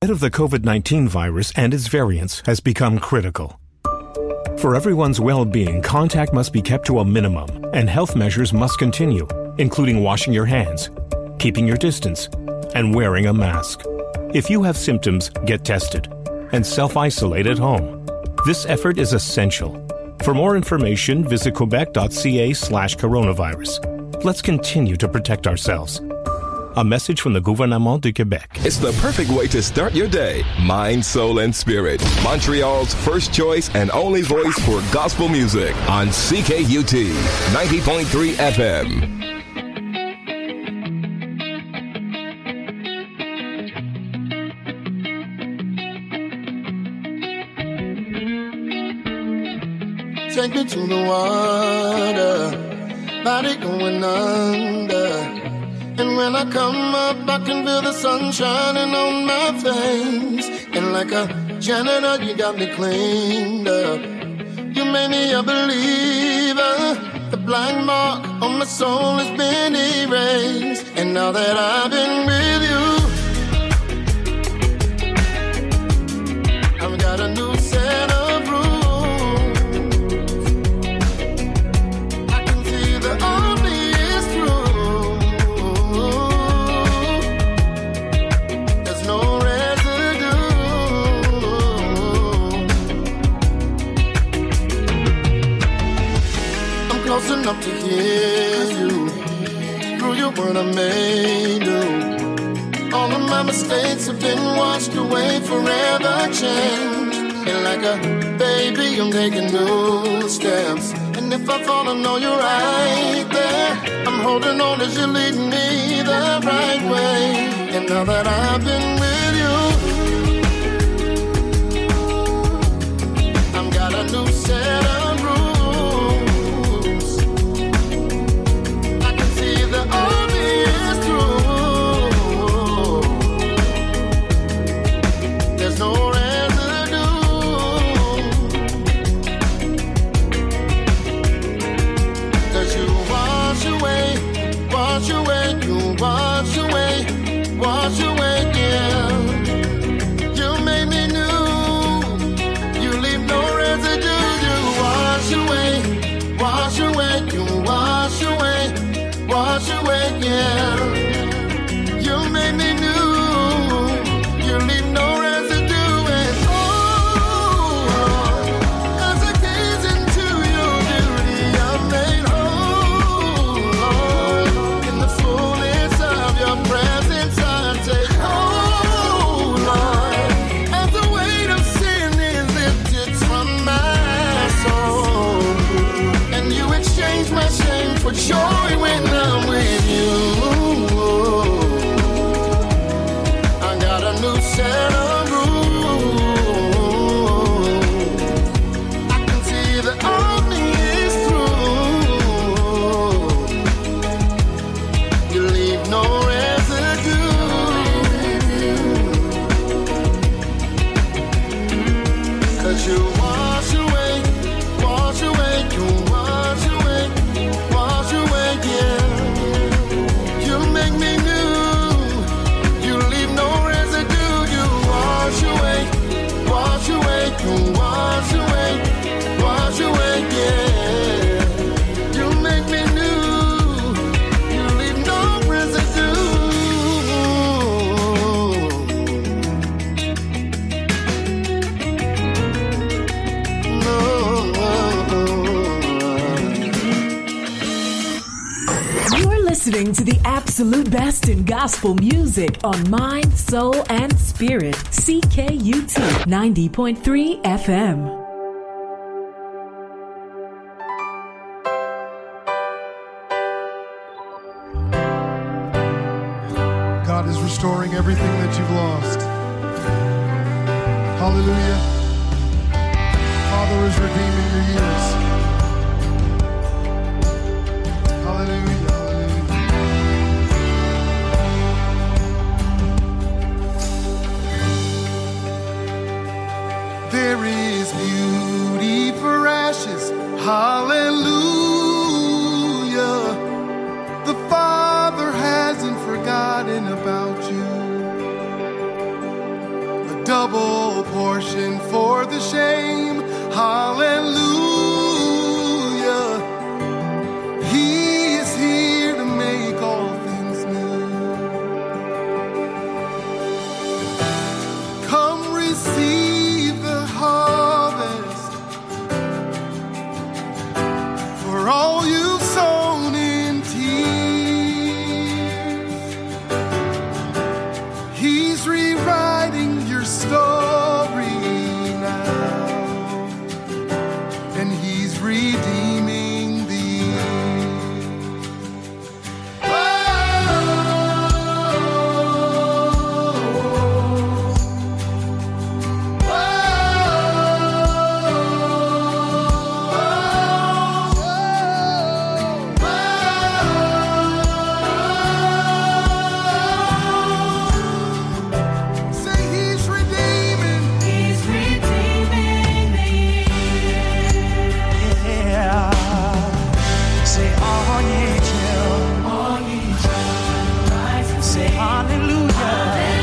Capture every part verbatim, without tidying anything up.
threat of the COVID nineteen virus and its variants has become critical. For everyone's well-being, contact must be kept to a minimum, and health measures must continue, including washing your hands, keeping your distance, and wearing a mask. If you have symptoms, get tested and self-isolate at home. This effort is essential. For more information, visit quebec.ca slash coronavirus. Let's continue to protect ourselves. A message from the Gouvernement du Québec. It's the perfect way to start your day. Mind, soul, and spirit. Montreal's first choice and only voice for gospel music on C K U T ninety point three F M. Take me to the water, body going under. And when I come up, I can feel the sun shining on my face. And like a janitor, you got me cleaned up. You made me a believer. The black mark on my soul has been erased. And now that I've been with you, I've got a new set of rules. Close enough to hear you through your word I may do. All of my mistakes have been washed away, forever changed. And like a baby, I'm taking new steps. And if I fall, I know you're right there. I'm holding on as you lead me the right way. And now that I've been with you, I've got a new set of rules. No residue, 'cause you wash away, wash away, you wash away, wash away, yeah. You made me new, you leave no residue. You wash away, wash away, you wash away, wash away, yeah. You made me new, you leave no residue. For joy when I'm with you, I got a new set of rules. I can see that all me is through. You leave no residue, 'cause you wash away, wash away, you wash away. You make me new, you leave no residue. You wash away, wash away, you wash away, wash away, yeah. You make me new, you leave no residue. No. Listening to the absolute best in gospel music on Mind, Soul, and Spirit. C K U T ninety point three F M. God is restoring everything that you've lost. Hallelujah. Father is redeeming your years. Hallelujah. There is beauty for ashes. Hallelujah. The Father hasn't forgotten about you. double portion for the shame. Hallelujah. He is here to make all things new. Come receive the harvest for all you've sown in tears. He's rewriting your story now, and he's redeeming the say he's redeeming. He's redeeming the Yeah. Say, all ye children, all ye children, rise and say sing. hallelujah.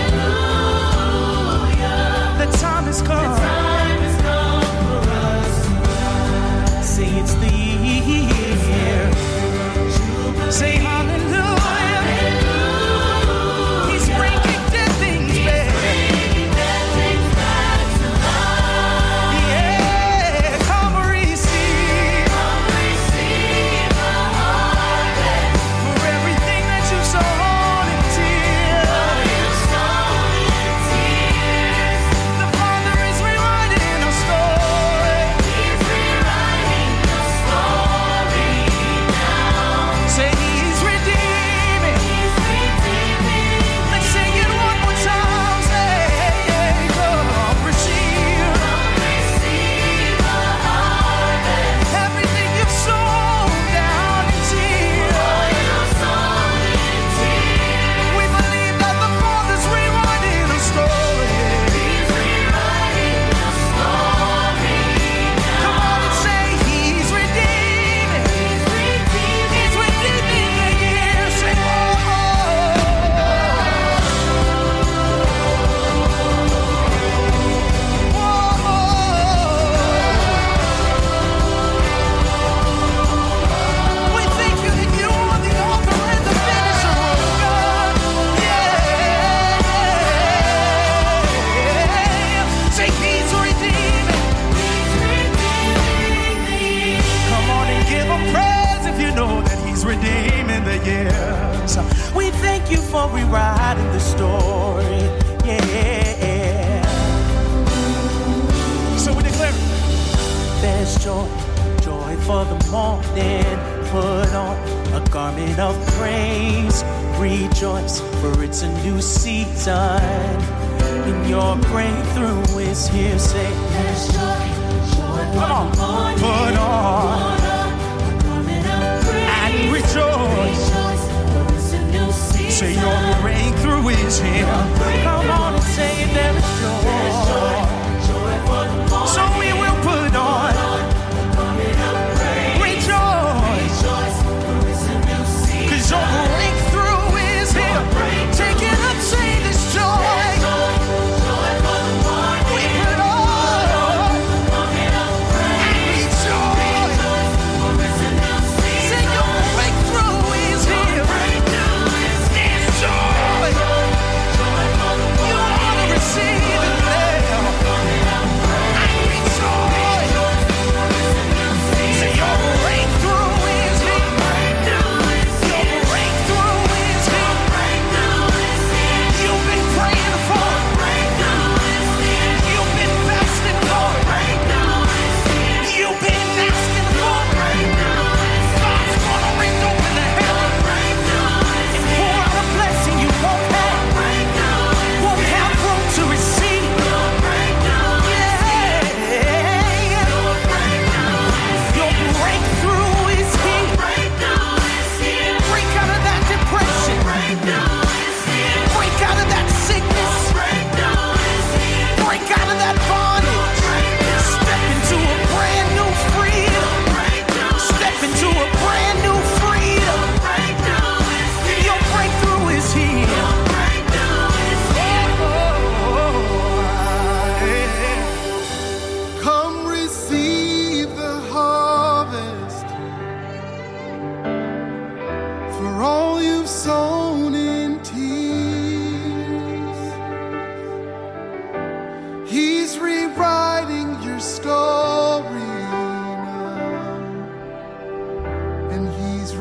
Hallelujah. The time has come. Time has come for us to rise. Say it's the year. Say hallelujah. Hallelujah. He's bringing dead things back. Bringing dead things back to life. Yeah, come receive Come receive the harvest. for everything that you sown in tears. All you sown in tears. The Father is rewriting our story. He's rewriting the story now. Say he's redeeming. He's redeeming. Let's sing it one more time. Say, come receive Come receive the harvest. everything you've sown down in tears. All you sown in tears. We believe that the Father's rewriting our story. He's rewriting the story Come now. on and say he's redeeming. He's redeeming. He's redeeming the years. Say, oh, we thank you that you are the author and the finisher of God. Yeah. Say he's redeeming. He's redeeming the years. Come on and give him praise if you know that he's redeeming the years. We thank you for rewriting the story. Yeah. So we declare there's joy, joy for the morning. Put on a garment of praise. Rejoice, for it's a new season. And your breakthrough is here. Say, There's joy, joy for Come on. the morning. Put on. Put on a garment of praise. and rejoice. Rejoice, for it's a new season. Say your breakthrough is here. Come on and say it, there is There's joy, joy. joy for the morning. So we will put on. Garment of praise. Rejoice. Rejoice, for it's a new season. Cause your breakthrough is here. Take it up, say this joy. Joy, joy for the morning. We put on. Garment of praise. And rejoice.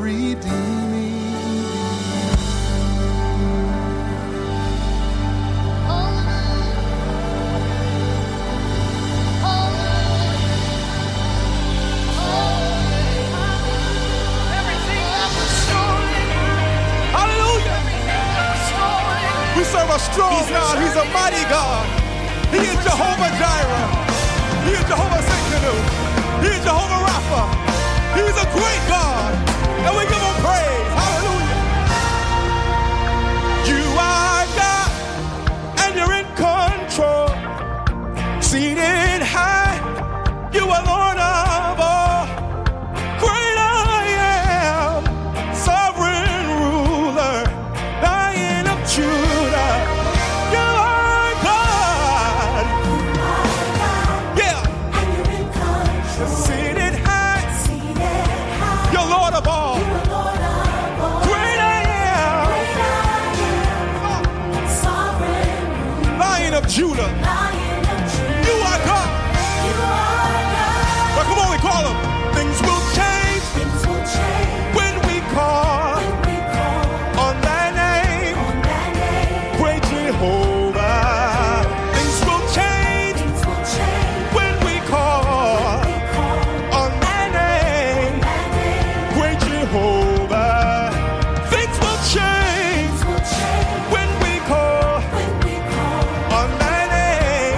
redeeming. We serve a strong God. He's a mighty God. He is Jehovah Jireh. He is Jehovah Sikkenu. He is Jehovah Rapha. He's a great God. And we give him praise. Hallelujah. You are God, and you're in control. Seated high, you are Lord of all. Great I am, sovereign ruler, Lion of Judah. You are God. Yeah. Seated high, you're Lord of all. Great I am, Lion of Judah. You are God. Well, come on, we call him. Things will change when we call on that name. Great Jehovah. Things will change when we call on that name. Great Jehovah. Things will change when we call on that name.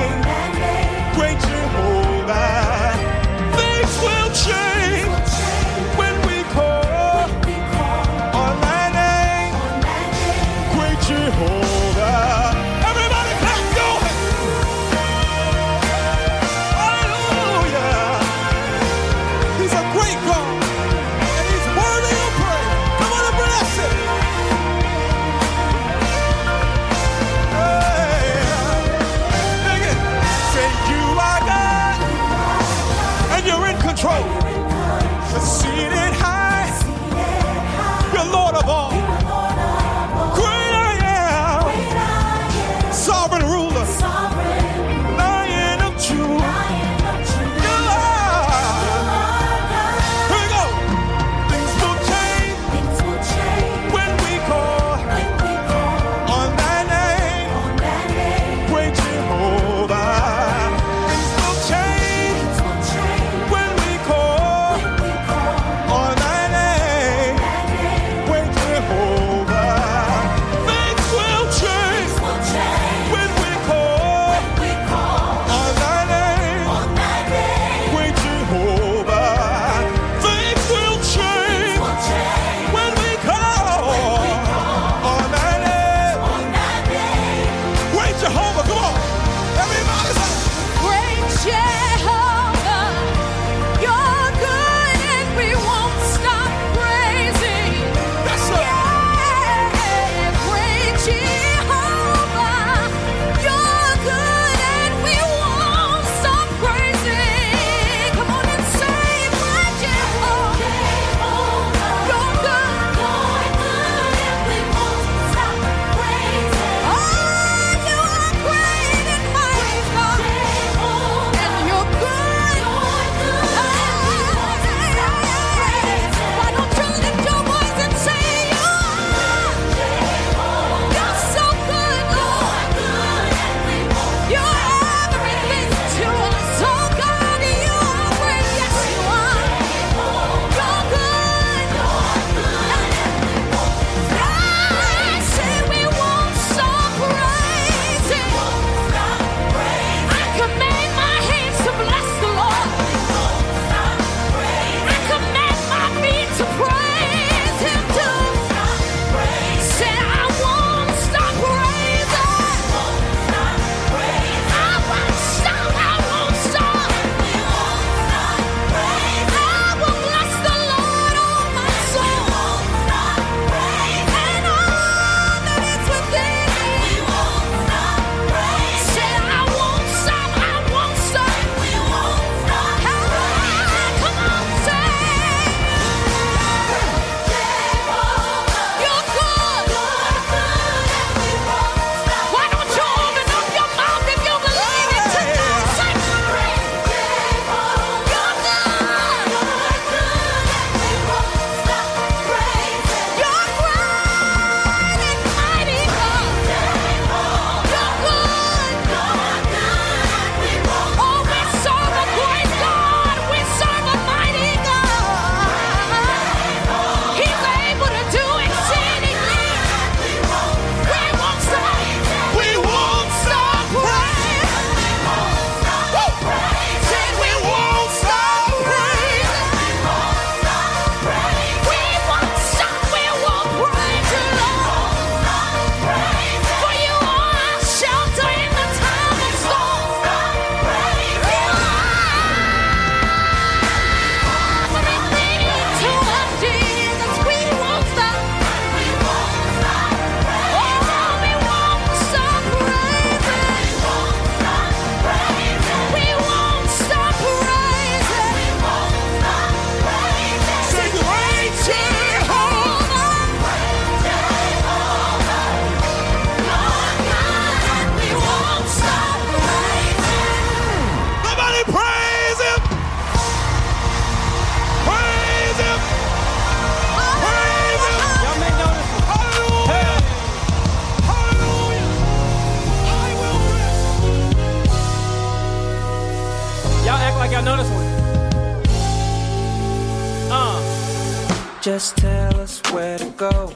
Just tell us where to go,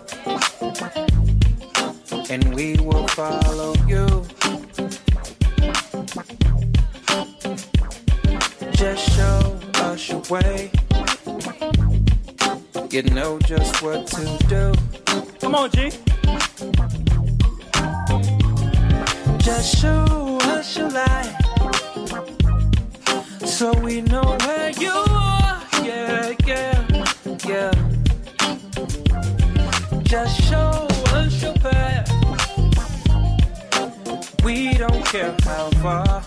and we will follow you. Just show us your way. You know just what to do. Come on, G. Just show us your light, so we know where you are. Yeah, yeah, yeah. Just show us your path. We don't care how far.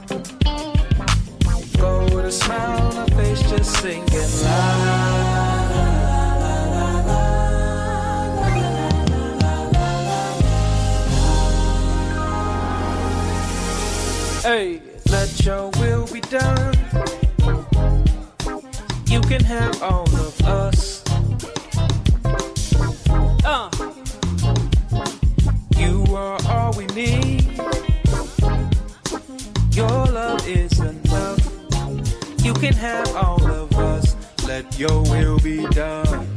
Go with a smile on our face, just singing loud. Hey, let your will be done. You can have all of us. Uh, you are all we need. Your love is enough. You can have all of us. Let your will be done.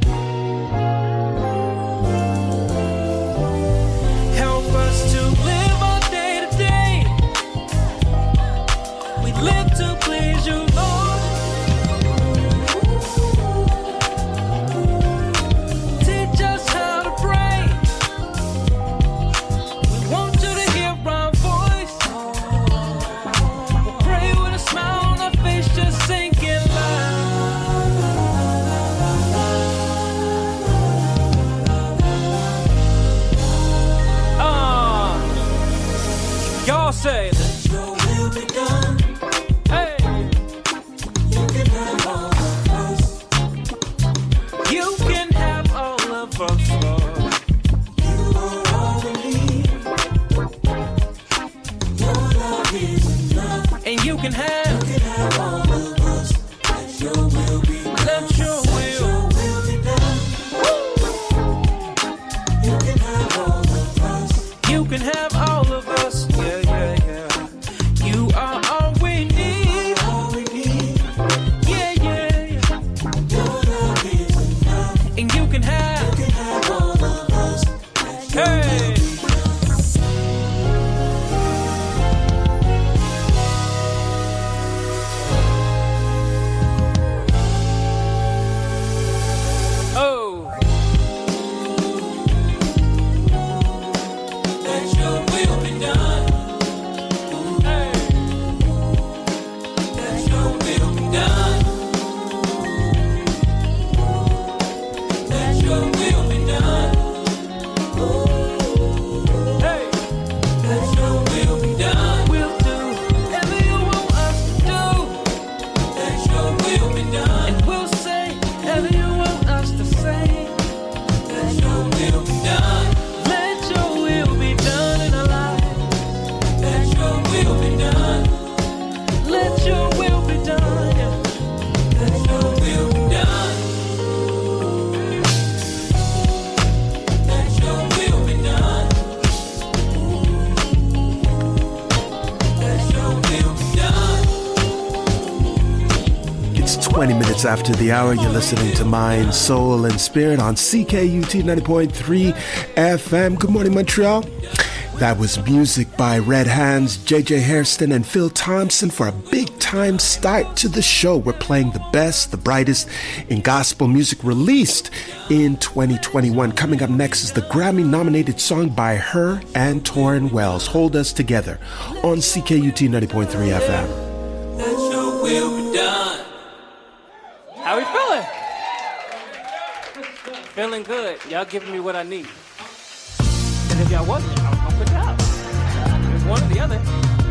Help us to live our day to day. We live to please you, Lord. Teach us how to pray. We want you to hear our voice. We'll pray with a smile on our face, just singing loud. Ah, y'all say that. Your will be done. Hey, you can have all of us. You can have all of us, Lord. You are all we need. Your love is enough. And you can have, you can have all of us. Let your will be done. Let your will, Let your will be done. You can have all of us. You can have all of us. Yeah, yeah, yeah. You are all we need. All we need. Yeah, yeah, yeah. Your love is enough. And you can have, you can have all of us. Let your hey. will be Oh. Let your will be done. Hey. Let your will be done. Let your will be done. Hey. Let your will be done. We'll do whatever you want us to do. Let your will be done. And we'll say whatever you want us to say. Let your will be done. Let your will be done in our lives. Let your will be done. Let your will be done. Yeah. Let your will be done. Let your will be done. Let your will be done. It's twenty minutes after the hour. You're listening to Mind, Soul, and Spirit on C K U T ninety point three F M. Good morning, Montreal. That was music by Red Hands, J J Hairston, and Phil Thompson for a big-time start to the show. We're playing the best, the brightest in gospel music released in twenty twenty-one. Coming up next is the Grammy-nominated song by Her and Torrin Wells, Hold Us Together, on C K U T ninety point three F M. Let your will be done. How we feeling? Feeling good. Y'all giving me what I need. And if y'all wasn't, I was gonna put it out. It's one or the other.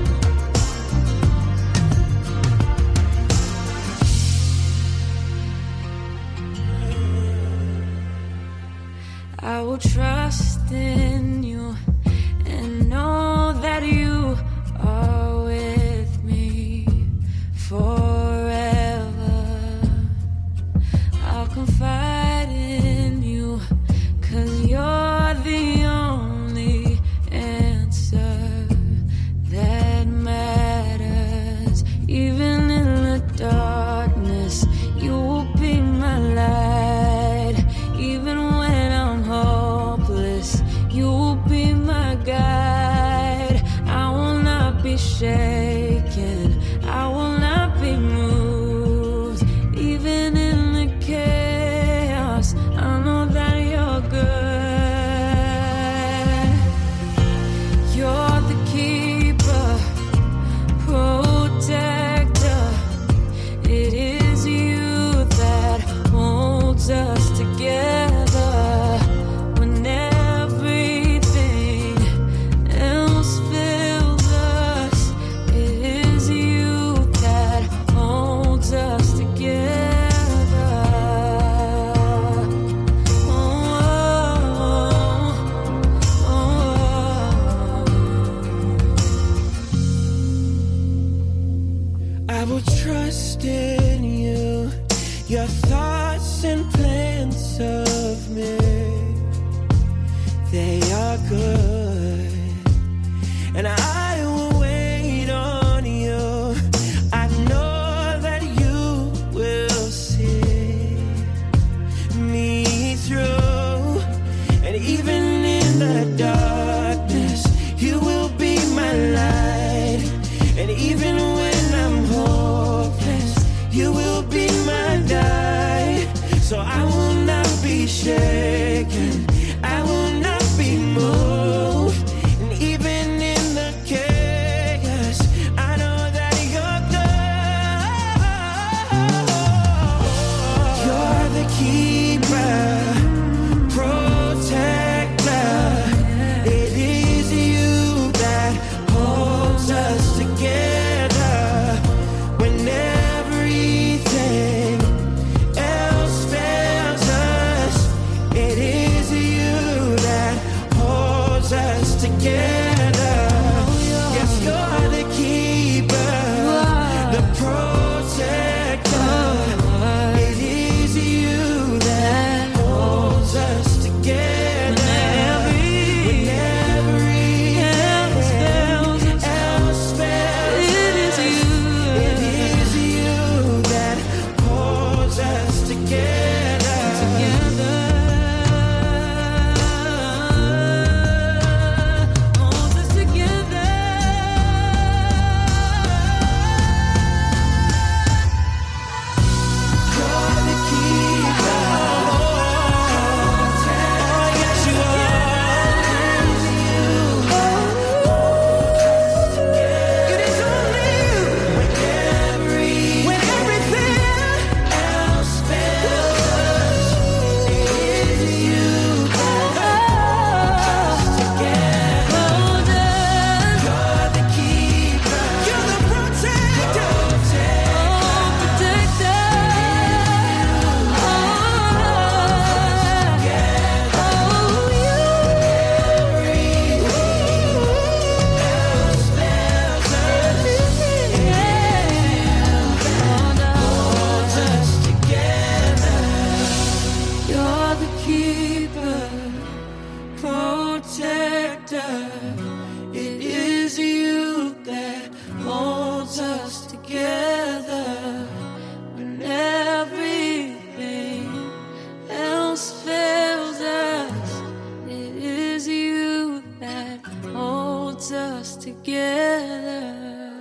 I will trust in you and know that you are with me forever. I'll confide in you, 'cause you're the only answer that matters. Even in the darkness, you will be my light. thoughts and plans of me, they are good, and I will wait on you. I know that you will see me through, and even in the darkness, you will be my light, and even when I'm hopeless, you will be my guide. So I will not be shaken, I will not be moved, and even in the chaos, I know that you're good. You're the keeper, protector. It is you that holds us together when everything else fails us. It is you that holds us together. Yes, you're the keeper, the protector. It is you that holds us together when everything else fails. It is you. It is you that holds us together. Together. Holds us together. You're the keeper. Oh, yes, you are. It is only you. When everything else fails, it is you that holds us together. You're the keeper. You're the protector. Protector. You're the keeper, protector. It is you that holds us together when everything else fails us. It is you that holds us together.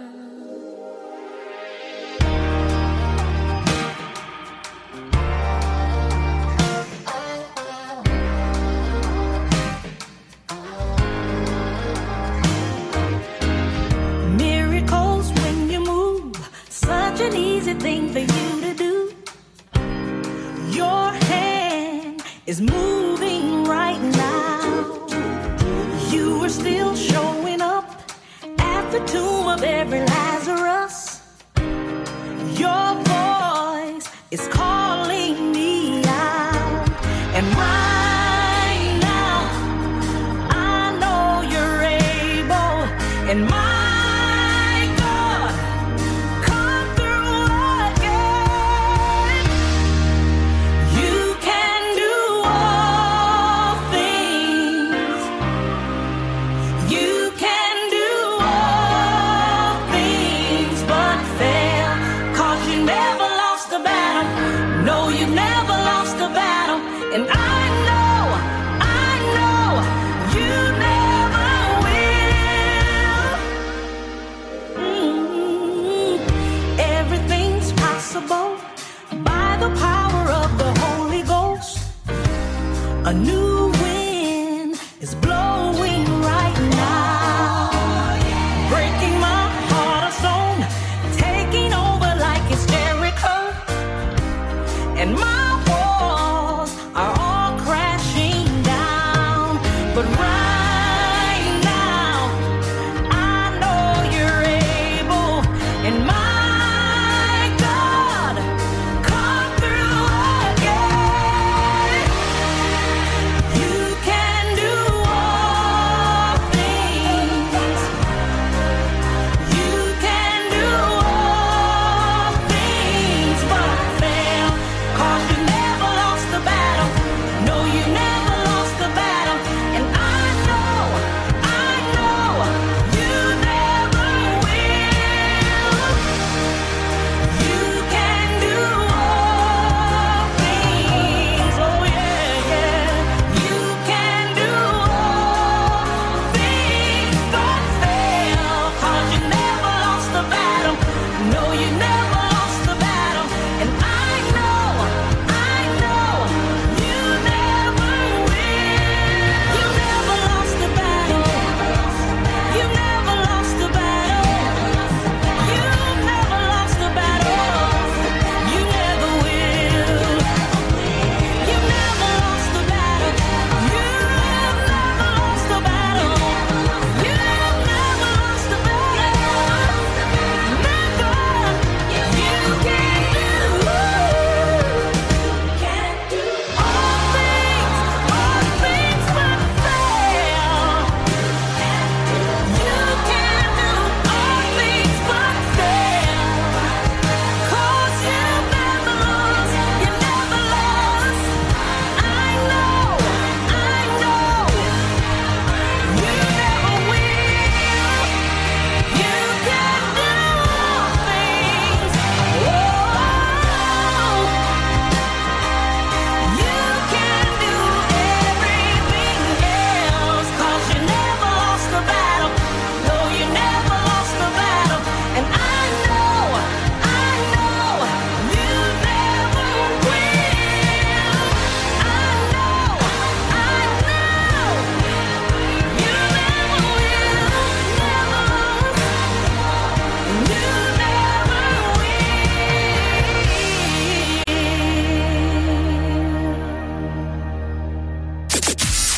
Miracles when you move, such an easy thing for you to do. Your hand is moving right now. You are still showing up at the tomb of every Lazarus. Your voice is calling me out, and right now I know you're able, and my God, come through again. You can do all things. You can do all things but fail. 'Cause you never lost a battle. No, you've never lost a battle. And I know, I know you never will. Mm. Everything's possible by the power of the Holy Ghost. A new wind is blowing right now, breaking my heart of stone, taking over like it's Jericho, and my walls are all crashing down. But right now, I know you're able, and my God, come through again.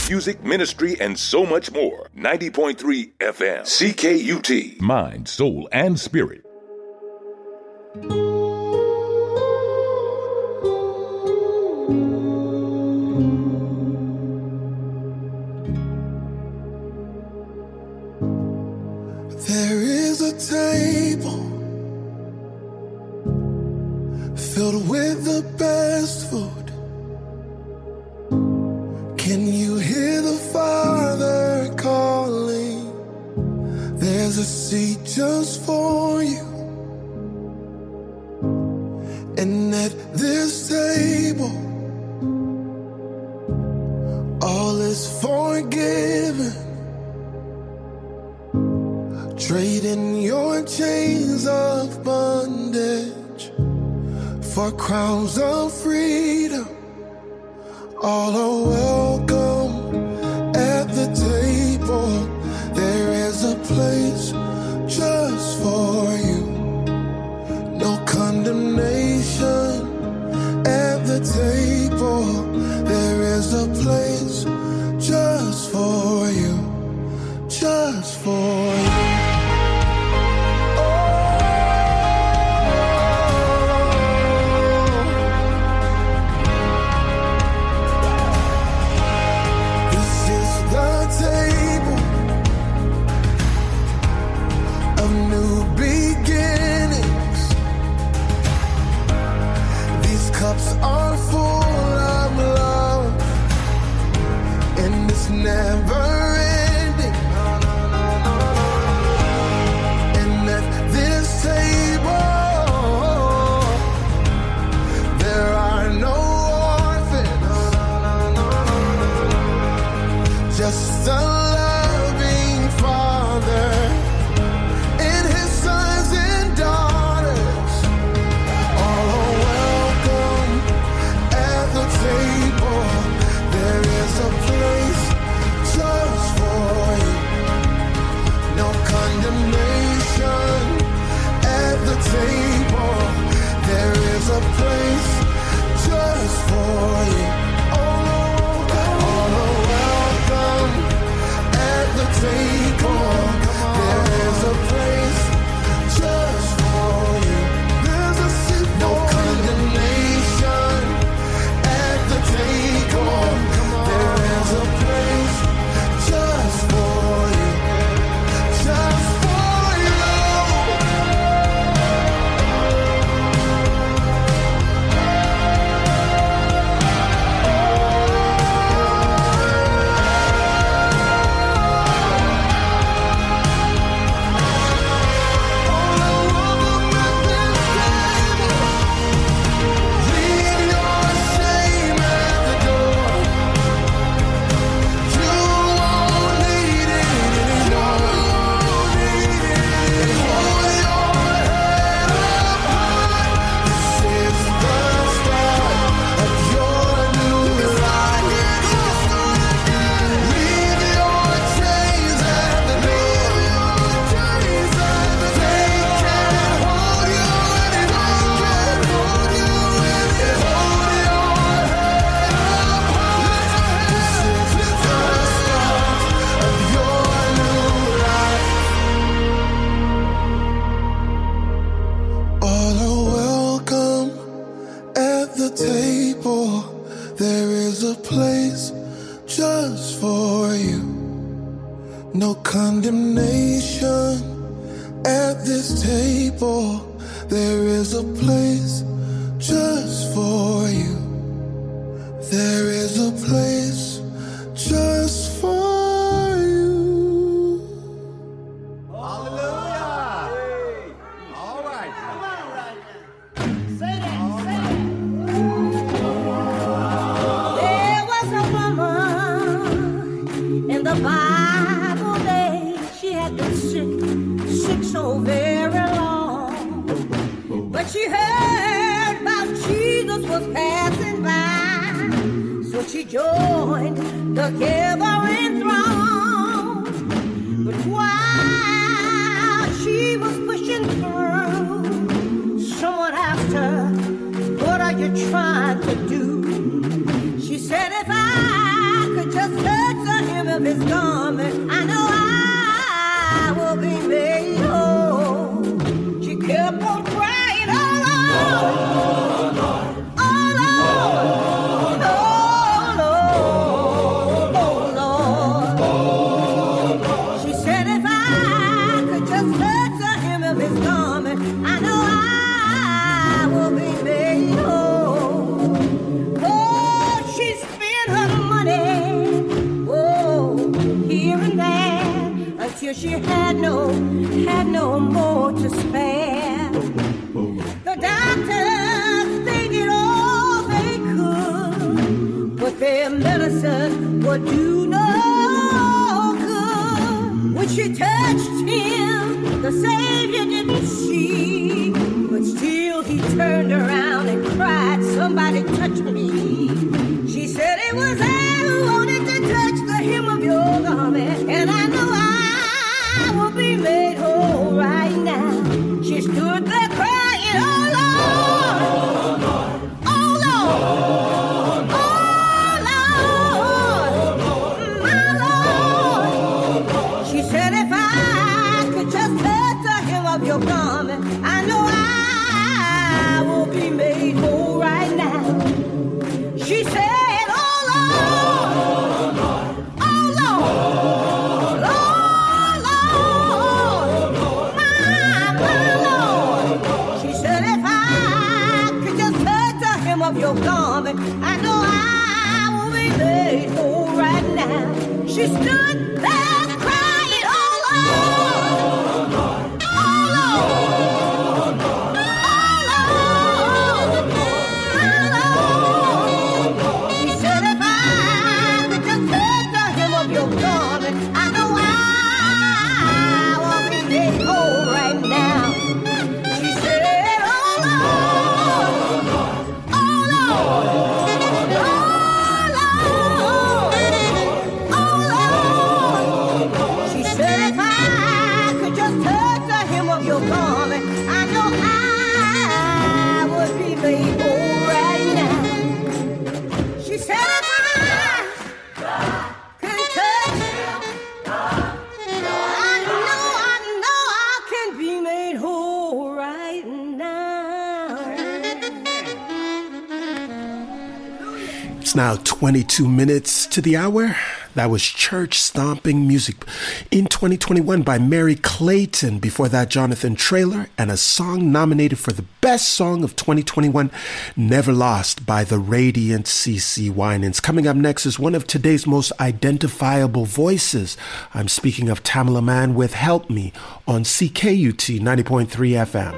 music, ministry, and so much more. ninety point three F M. C K U T. Mind, soul, and spirit. There is a table filled with the best food. Can you hear the Father calling? There's a seat just for you. And at this table, all is forgiven. Trading your chains of bondage for crowns of freedom. All are welcome at the table. There is a place just for you. No condemnation at the table. There is a place just for you. Just for you. Cups are full of love, and it's never ending. And at this table, there are no orphans, just a loving Father and His sons and daughters. All table, there is a place just for you. No condemnation at the table. There is a place just for you. All, all are welcome at the table. There is a place just for you. There's a seat, no condemnation. Take on. There is a place just for you, just for you. No condemnation at this table. There is a place just for you. There is a place just for you. Hallelujah. All right. Come on, right now. Say that. Say that. There was a woman in the Bible days. She had been sick, sick so very long. But she heard about Jesus was passing by, so she joined the gathering throng. But while she was pushing through, someone asked her, "What are you trying to do?" She said, "If I could just touch of his garment, I know I will be made whole. She kept on crying, oh Lord, oh Lord, oh Lord, oh Lord. She said if I could just touch the hem of his garment, I know I will be made whole. Oh, she spent her money, oh, here and there, until she had no, had no more to spare. The doctors, they did all they could, but their medicine would do no good. When she touched him, the Savior didn't see, but still he turned around and cried, somebody touch me. She said it was I who wanted to touch the hem of your garment, and I know I will be made whole right now. She stood there crying, oh Lord, oh Lord, oh Lord, my Lord. She said if I could just touch the hem of your garment, I know I will be made whole right now. She said, your garment, I know I will be made whole right now. She stood there crying, oh Lord, oh Lord, oh Lord. She said if I could just touch the hem of your garment, I know I will be made whole right now. She said, oh Lord, she said if I could just touch the hem of your garment, I know I would be made whole right now. She said if I could touch him, I know, I know I can be made whole right now. It's now twenty-two minutes to the hour. That was Church Stomping Music in twenty twenty-one by Mary Clayton. Before that, Jonathan Traylor, and a song nominated for the best song of twenty twenty-one, Never Lost by the Radiant C C Winans. Coming up next is one of today's most identifiable voices. I'm speaking of Tamala Mann with Help Me on C K U T ninety point three F M.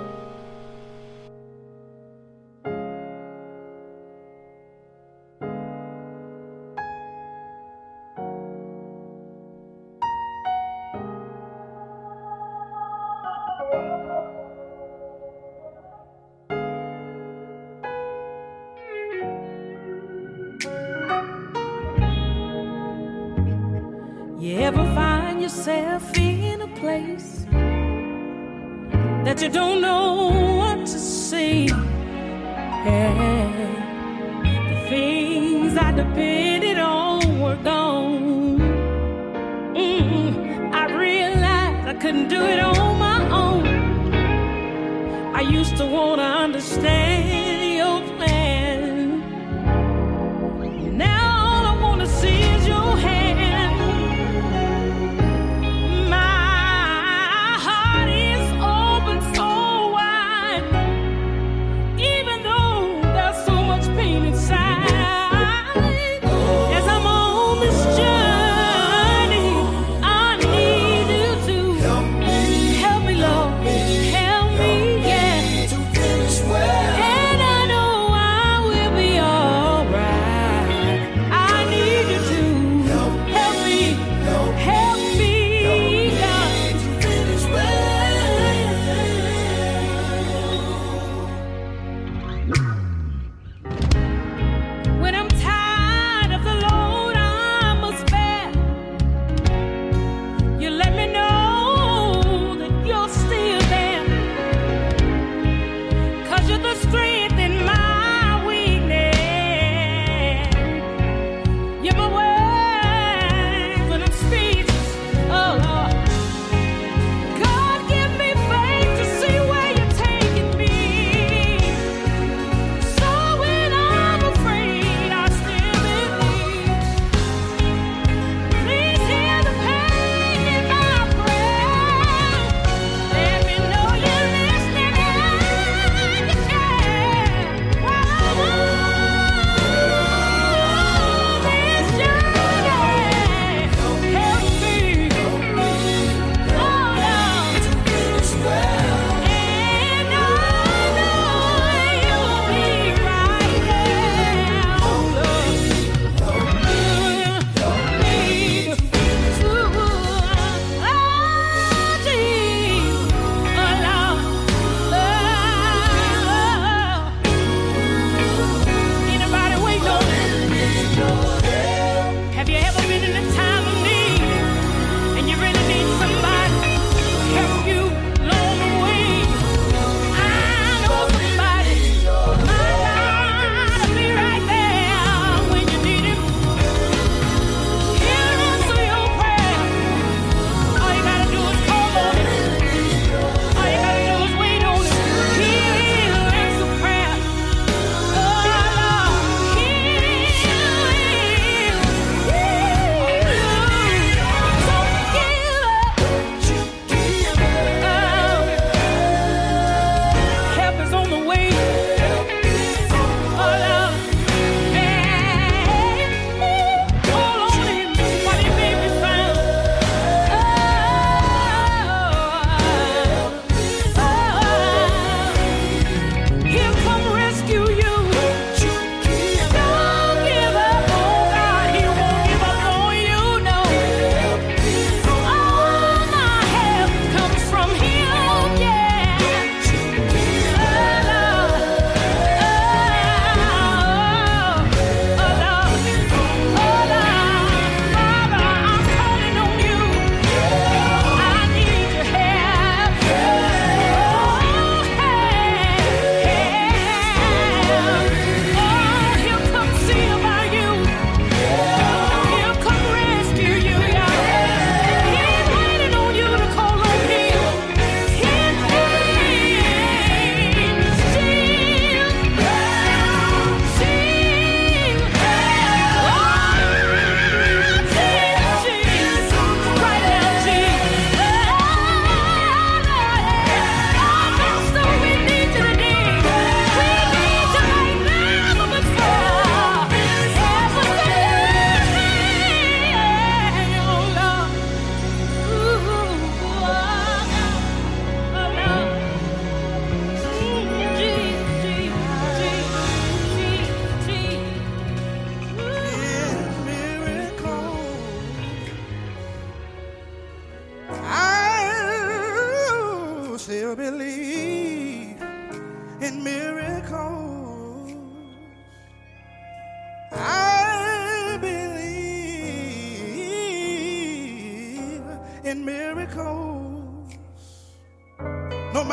You ever find yourself in a place that you don't know what to say? Yeah. The things I depended on were gone. Mm-mm. I realized I couldn't do it on my own. I used to want to understand your plan. Now all I want to see is your hand. Help me, Lord, help me, yeah, to finish well.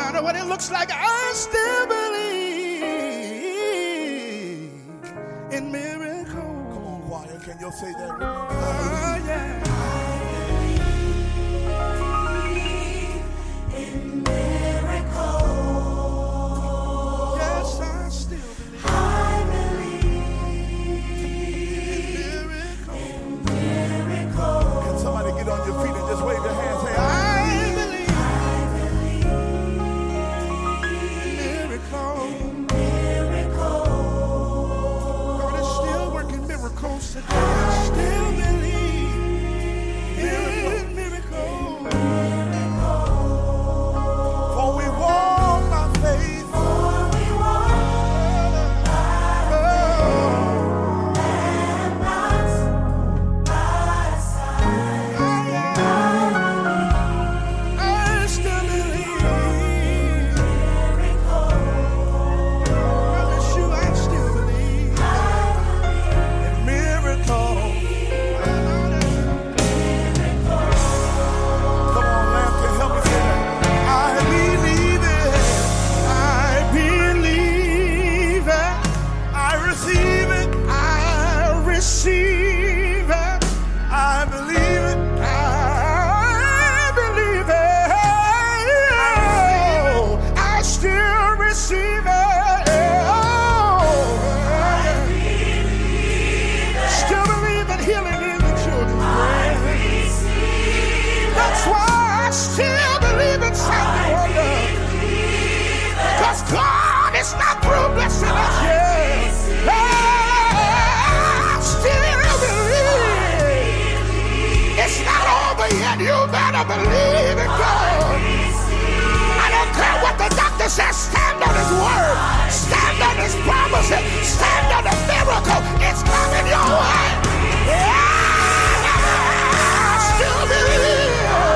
matter what it looks like, I still believe in miracles. Come on, choir, can you say that with me? Oh, yeah. In miracles. Yes, I still believe. I believe in miracles. Can somebody get on your feet and just wave your hands? Say, I believe. I believe. Miracles. Miracles. God is still working miracles today. I still believe in miracles. For we walk by faith. For we walk by faith and not by sight. I still believe. Miracles. Promise you, I still believe in miracles. Come on, Lamb, can help me say that. I believe it. I believe it. I receive it. I receive it. I believe it. I believe it. Oh, I still receive it. Oh, still believe that healing is the children's bread. That's why I still believe in signs and wonders. Because God is not through blessing us yet. I still believe. It's not over yet. You better believe in God. I don't care what the doctor says. Stand on his word. Stand on his promises. Stand on the miracle. It's coming your way. I still believe.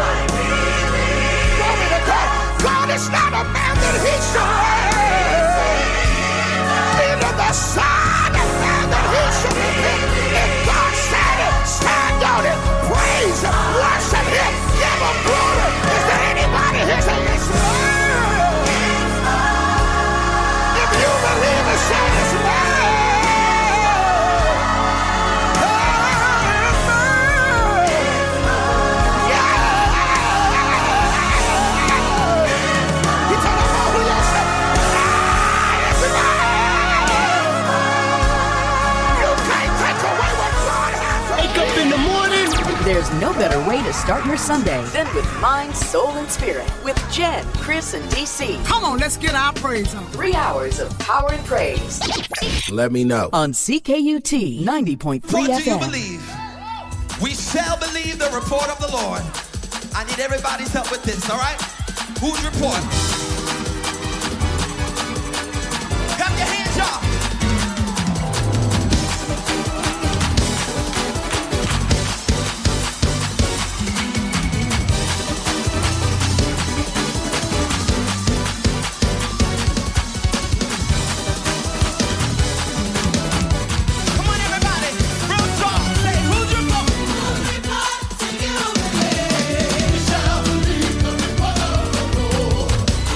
Glory to God. God is not a man that he should lie. Neither the son of man that he should repent. If God said it, stand on it. Praise him, worship him, give him glory. Is there anybody here saying it's well? If you believe it, say it's well. Wake up in the morning. There's no better way to start your Sunday than with Mind, Soul, and Spirit with Jen, Chris, and D C. Come on, let's get our praise on. Three hours of power and praise. Let me know. On C K U T ninety point three What F do you M. believe? We shall believe the report of the Lord. I need everybody's help with this, all right? Whose report? Clap your hands, y'all. Come on, everybody. Real strong. Say, whose report? Whose report do you believe? We shall believe the report of the Lord.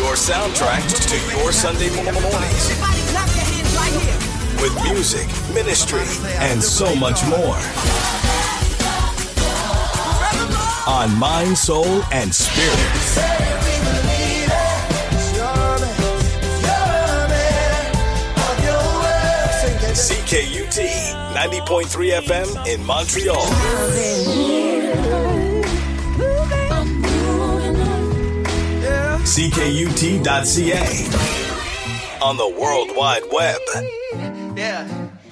Your soundtrack to your Sunday mornings. Everybody clap your hands right here. With music, ministry, and so much more. On Mind, Soul, and Spirit. C K U T ninety point three F M in Montreal. C K U T dot C A on the World Wide Web. Yeah.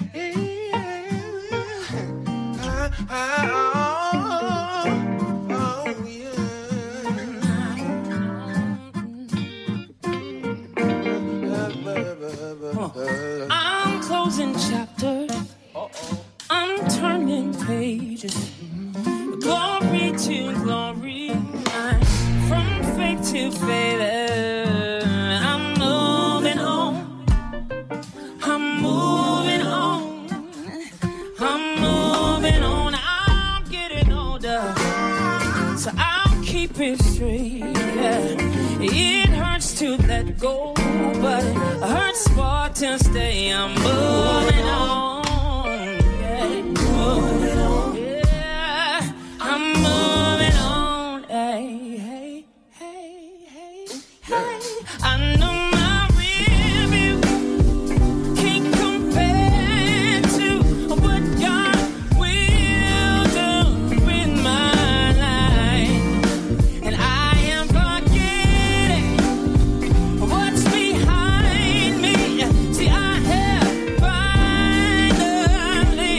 I'm closing chapters. I'm turning pages. Glory to glory. From faith to faith. I'm moving on. I'm moving on. I'm moving on. I'm getting older. So I'll keep it straight. Yeah. It hurts to let go, but it hurts more to stay. I'm moving on. Yeah. Moving on. Yeah. I'm moving on. Hey, hey, hey, hey, hey. I know my review can't compare to what God will do in my life. And I am forgetting what's behind me. See, I have finally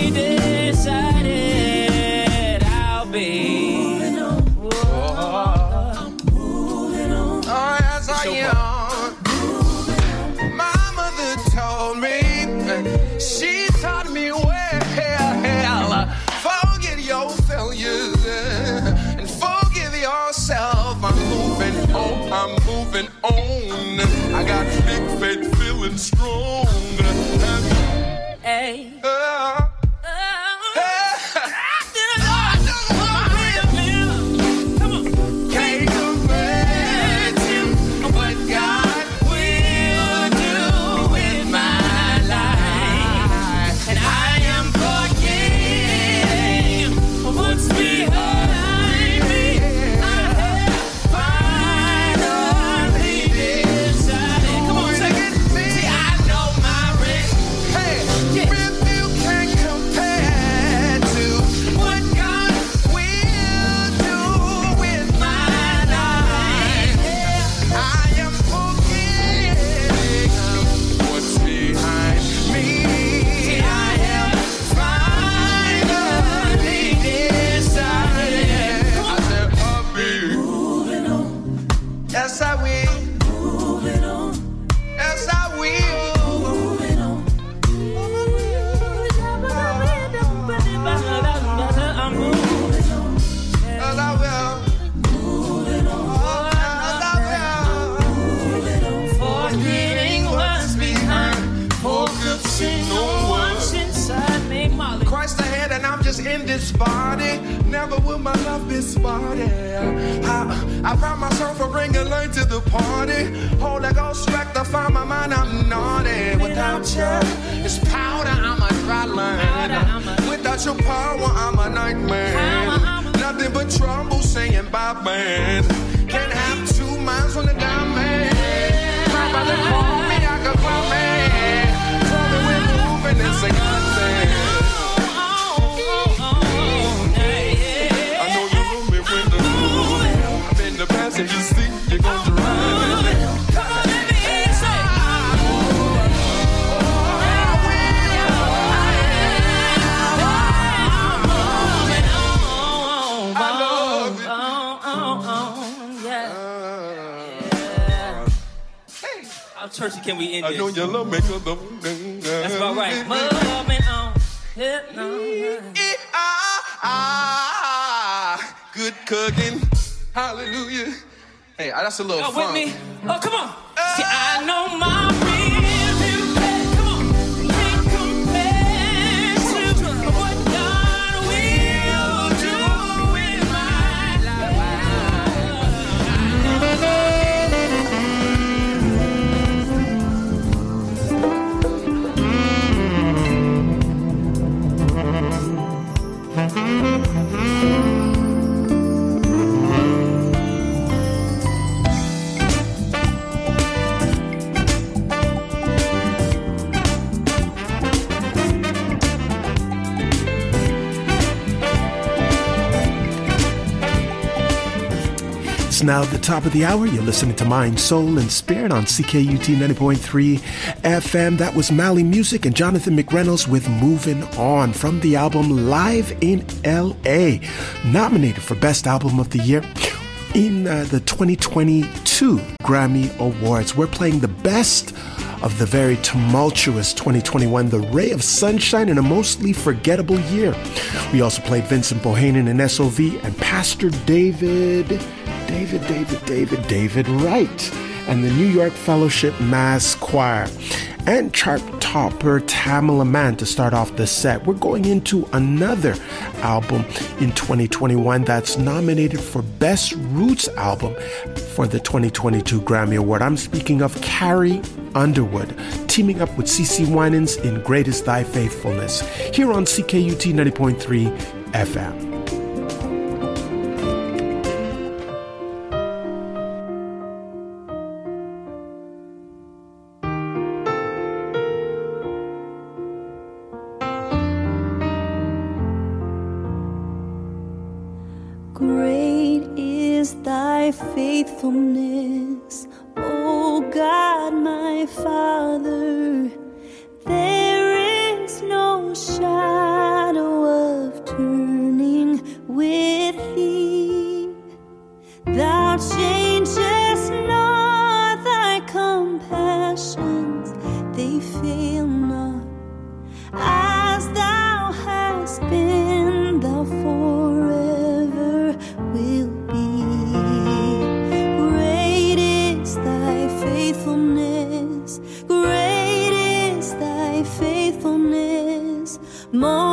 decided I'll be moving on. I'm moving on. Oh, yes, I am. My mother told me, she taught me well, forget your failures and forgive yourself. I'm moving on, I'm moving on. I got big faith feeling strong. Hey. Uh, Can't compare to what God will do in my life. And I am forgetting what's behind me. I have finally decided. Come on, take it. See, I know my risk. Hey, review can't compare to what God will do with my life. I am forgetting what's behind me. See, I have finally decided. I said, I'll be moving on. Yes, I will. Moving on. Yes, I will. Moving on. I'm moving on. Yes, I will. Moving on. Yes, I will. Forgetting what's behind. Focusing on what's inside me. Molly. Christ ahead and I'm just in this body. Never will my love be spotted. I, I found myself a ring and late to the party. Holy Ghost rectify my mind, I'm naughty. Without you, it's powder, I'm a dry land. Without your power, I'm a nightmare. Nothing but trouble saying bye, man. Can't have two minds on the diamond. Somebody call me, I could call me. Tell me we're moving and say good thing. I know you love me when the I'm in the passenger seat, you're gonna drive me. How churchy can we end I this? know you love me 'cause the That's about right. Moving on. Yeah, no, yeah. Ah, good cooking. Hallelujah. Hey, that's a little Y'all fun. with me? Oh, come on. See, I know my rhythm. Come on. Can't compare to what God will do in my life. It's now the top of the hour. You're listening to Mind, Soul, and Spirit on C K U T ninety point three F M. That was Mali Music and Jonathan McReynolds with Moving On from the album Live in L A, nominated for Best Album of the Year in uh, the twenty twenty-two Grammy Awards. We're playing the best of the very tumultuous twenty twenty-one, the ray of sunshine in a mostly forgettable year. We also played Vincent Bohannon and S O V and Pastor David, David, David, David, David Wright and the New York Fellowship Mass Choir and chart topper Tamala Mann to start off the set. We're going into another album in twenty twenty-one that's nominated for Best Roots Album for the twenty twenty-two Grammy Award. I'm speaking of Carrie Underwood, teaming up with CeCe Winans in Greatest Thy Faithfulness, here on C K U T ninety point three F M. Great is thy faithfulness, O God, my Father. There is no shadow of turning with thee. Thou changest not, thy compassions, they fail not. As thou hast been, thou forever will be. Great is thy faithfulness, great is thy faithfulness, more